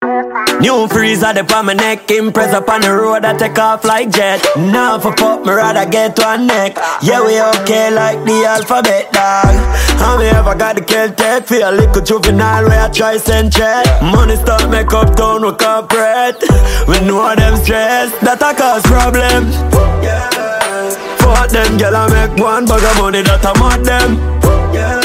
New freezer the on my neck, impress up on the road, I take off like jet. Now for fuck me rather get one neck. Yeah, we okay like the alphabet, dog. How me ever got the kill tech? Feel a little juvenile where I try send check. Money start make up town with corporate. We know them stress, that a cause problem. Yeah. Fuck them, girl, I make one bag of money that I mad them. Yeah.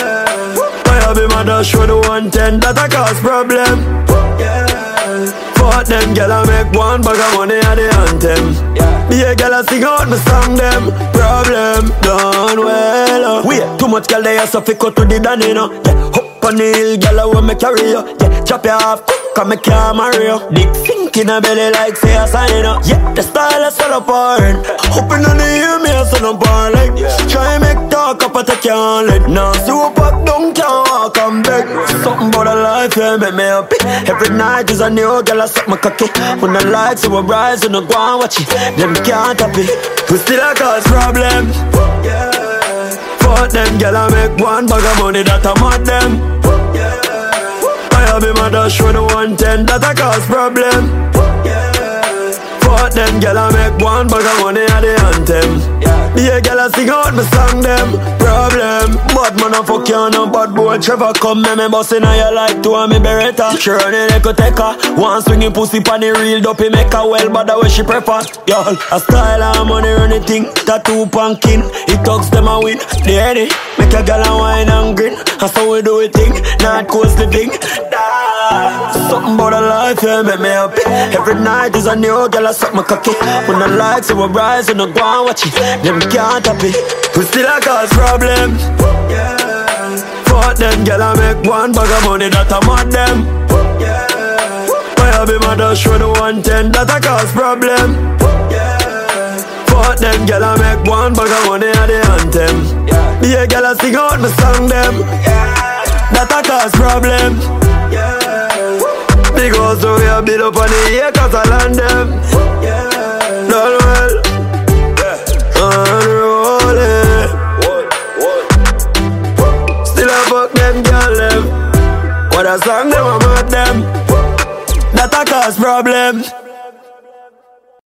I be my dash for the 110, that a cause problem. Yeah. Fuck them, girl, I make one bag of money at the anthem. Yeah. Be a girl, I sing out my song, them. Problem done well. Wait, too much girl, they are so fit cut to the done, you know. Yeah, up on the hill, girl, I want me carry you. Yeah, chop you off, come me can't marry you. Dick sink in a belly like say a sign up. Yeah, the style is so porn. Hoping on the ear, me a son of porn. Like, try make talk up, I take your hand. Like, now see what pop down, can't walk and beg. Something about a life, yeah, make me happy. Every night is a new girl, I suck my cocky. When the lights are rise, and I go and watch it. Them can't happy, we still a cause problem. Yeah. Fuck them, girl, I make one bag of money that I mad them. Yeah. I be my dash for the 110, that a cause problem. Yeah. Fuck them, girl, I make one bag of money at the anthem. Yeah. Be a girl, I sing out my song, them. Problem, bad man, I fuck you, no bad boy. Trevor come, me bustin' on your like to me beretta. Sure, they could take her. One swinging pussy pan the real dopey, make her well, but the way she prefer. Y'all, a style and money run the thing. Tattoo punkin, it talks them a win. The heady, make a girl a wine and grin. That's how we do it thing, not coast living. Something about a life, yeah, make me happy. Every night is a new girl, I suck my cocky. When the lights are rise and I go and watch it, them can't happy, we still a cause problem. Yeah. Fuck them, girl, I make one bag of money that I mad them. Yeah. I be my dash for the 110, that a cause problem. Yeah. Fuck them, girl, I make one bag of money at the anthem. Yeah. Be a girl, I sing out my song, them. Yeah. That a cause problem. Yeah. Because so we a build up on the acres of land them. Yeah. Done well. Yeah. Unrolling. Still a fuck them girl them. What a song them, I'm at them. That a cause problem.